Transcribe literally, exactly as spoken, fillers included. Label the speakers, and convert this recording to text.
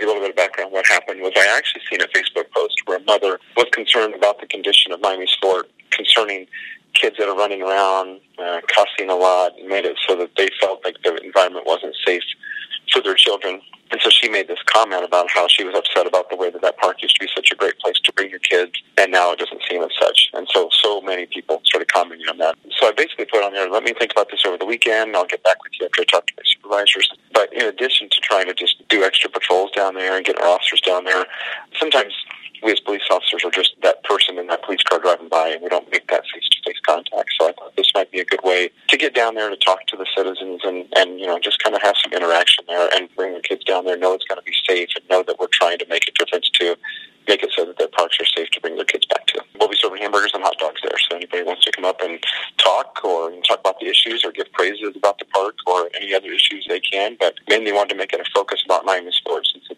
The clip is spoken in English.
Speaker 1: you a little bit of background. What happened was I actually seen a Facebook post where a mother was concerned about the condition of Miami Sport concerning kids that are running around, uh, cussing a lot, and made it so that they felt like the environment wasn't safe for their children. And so she made this comment about how she was upset about the way that that park used to be such a great place to bring your kids, and now it doesn't seem as such. And so, so many people started commenting on that. So I basically put on there, let me think about this over the weekend. I'll get back with you after I talk to my supervisors. But in addition to trying to just do extra patrols down there and get our officers down there, sometimes we as police officers are just that person in that police car driving by, and we don't make that face-to-face contact. So I thought this might be a good way to get down there to talk to the citizens and, and you know, just kind of have some interaction there and bring the kids down there, know it's going to be safe, and know that we're trying to make a difference to make it so that their parks are safe to bring their kids back to. We'll be serving hamburgers and hot dogs there, so anybody wants to come up and talk or talk about the issues or give praises about the park or any other issues they can, but mainly wanted to make it a focus about Miami Sports since